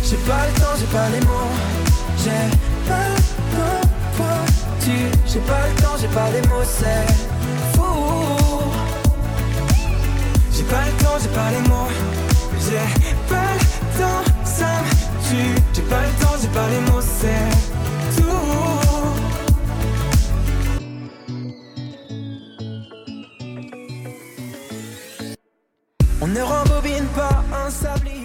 J'ai pas le temps, j'ai pas les mots. J'ai pas le temps pour tu. J'ai pas le temps, j'ai pas les mots, c'est fou. J'ai pas le temps, j'ai pas les mots. J'ai pas le temps, ça me tue. J'ai pas le temps, j'ai pas les mots, c'est tout. On ne rembobine pas un sablier.